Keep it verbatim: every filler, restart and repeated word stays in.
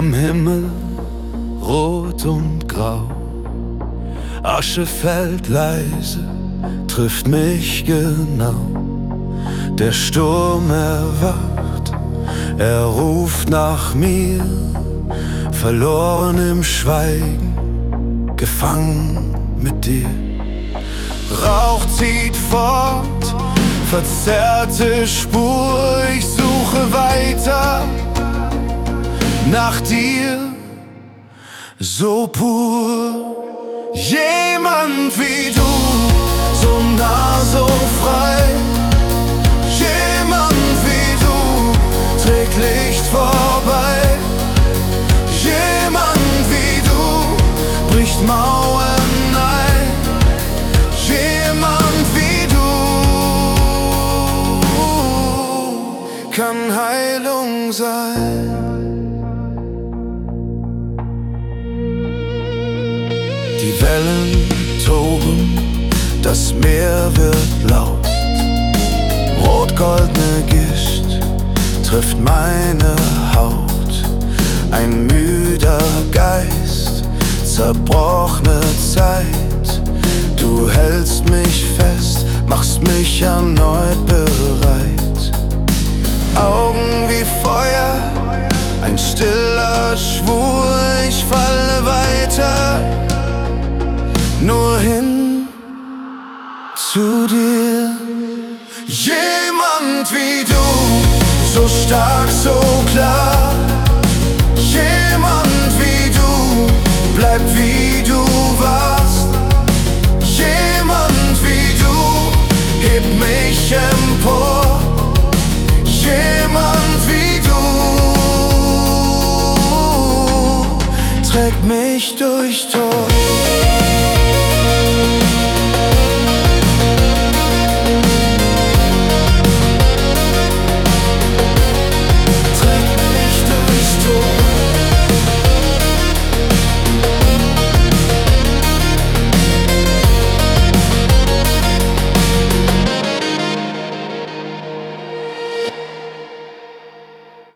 Am Himmel rot und grau, Asche fällt leise, trifft mich genau. Der Sturm erwacht, er ruft nach mir, verloren im Schweigen, gefangen mit dir. Rauch zieht fort, verzerrte Spur, ich suche weiter nach dir, so pur. Jemand wie du, so nah, so frei. Jemand wie du trägt Licht vorbei. Jemand wie du bricht Mauern ein. Jemand wie du kann Heilung sein. Die Wellen toben, das Meer wird laut. Rot-goldene Gischt trifft meine Haut. Ein müder Geist, zerbrochene Zeit. Du hältst mich fest, machst mich erneut bereit. Augen wie Feuer, ein stiller Schwur, ich falle weiter, nur hin zu dir. Jemand wie du, so stark, so klar. Jemand wie du, bleib wie du warst. Jemand wie du, heb mich empor. Jemand wie du, trägt mich durch Tod.